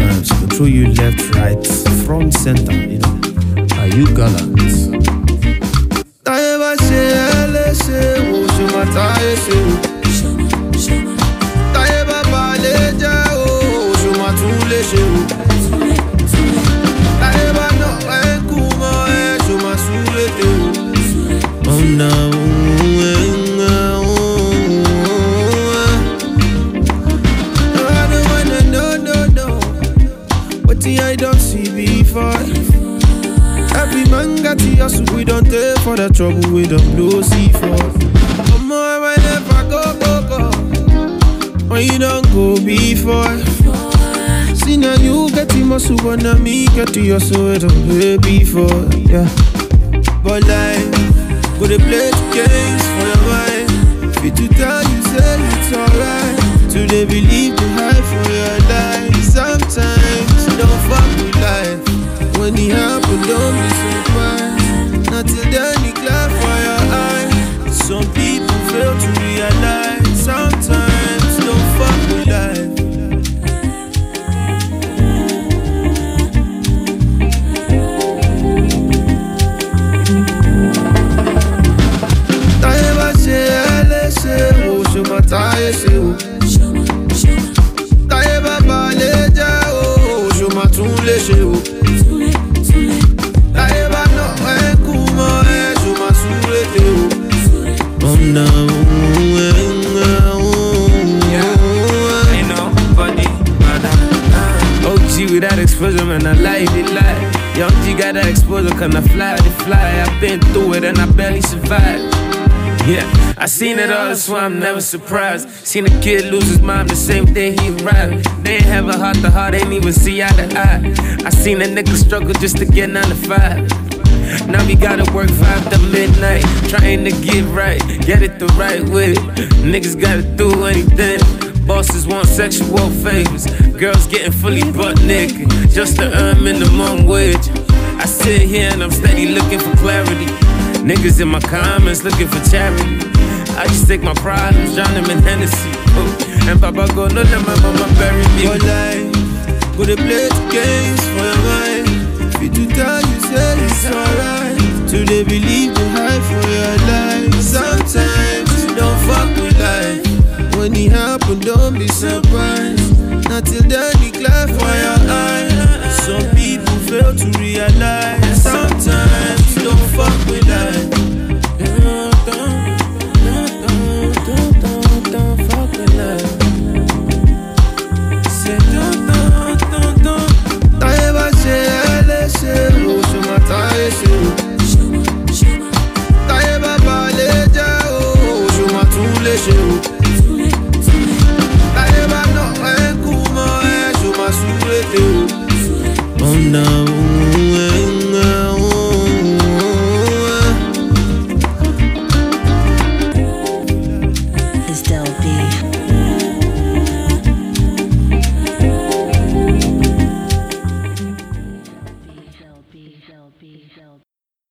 times, control you left, right, front, center, you know. Are you gallant? Oh no. I don't see before. Every man got to hustle, we don't take for the trouble, we don't blow see for. Come on, I never go. When you don't go before. See now you get the muscle, but now me get the hustle, we don't play before. Yeah. But life, go to play the games for your mind. Fit to tell you, say it's alright. Do they believe the hype for your life? Sometimes don't fuck with life. When it happen, don't be surprised. Not till then you clap for your eyes. Some people fail to realize. Sometimes don't fuck with life. Oh no. Ain't nobody OG without exposure, man, I lie. Young G got that exposure, can I fly? I've been through it and I barely survived. Yeah, I seen it all, that's why I'm never surprised. Seen a kid lose his mom the same day he arrived. They ain't have a heart to heart, ain't even see eye to eye. I seen a nigga struggle just to get 9 to 5. Now we gotta work 5 to midnight, trying to get right, get it the right way. Niggas gotta do anything. Bosses want sexual favors. Girls getting fully butt naked just to earn minimum wage. I sit here and I'm steady looking for clarity. Niggas in my comments looking for charity. I just take my problems, drown them in Hennessy. And Papa go, no, let my mama bury me. Go life, go to play the games for your mind. Fit to tell you, say it's alright. Till they believe the hype for your life. Sometimes you don't fuck with life. When it happen, don't be surprised. Not till then you clap for your eyes. Some people fail to realize. Sometimes you don't fuck with life. Don't fuck with life. Say don't. Taeba se, oh, shuma tae se. Taeba baleja, oh, shuma tule se.